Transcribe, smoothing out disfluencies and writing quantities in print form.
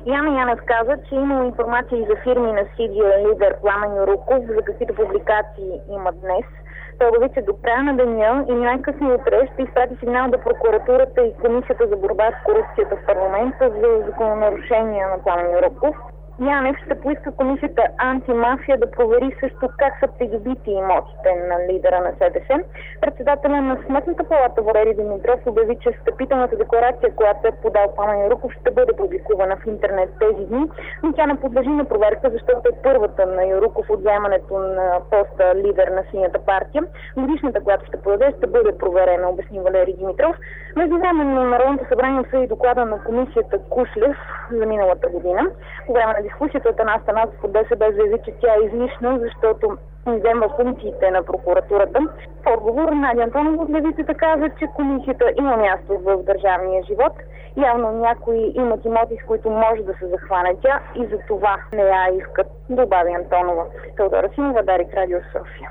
Яна Янев каза, че има информация и за фирми на CDO лидер Пламен Юруков, за каквито публикации има днес. Той обяви, че до края на деня и най-късно утре ще изпрати сигнал до прокуратурата и Комисията за борба с корупцията в парламента за закононарушения на Пламен Юруков. Янев ще поиска комисията антимафия да провери също как са придобити имотите на лидера на СДС. Председателя на Сметната палата Валери Димитров обяви, че встъпителната декларация, която е подал Пламен Юруков, ще бъде публикувана в интернет тези дни, но тя не подлежи на проверка, защото е първата на Юруков от заемането на поста лидер на Синята партия. Годишната, която ще подаде, ще бъде проверена, обясни Валери Димитров. Междувременно Народното събрание обсъди доклада на комисията Кушлев за миналата година. По време на дискусията Атанас Атанасов от ДСБ заяви, че тя е излишна, защото взема функциите на прокуратурата. В отговор Надя Антонова от Левицата каза, че комисията има място в държавния живот. Явно някои имат имоти, с които може да се захване тя и за това не я искат, добави Антонова. Теодора Симова, Дарик, Радио София.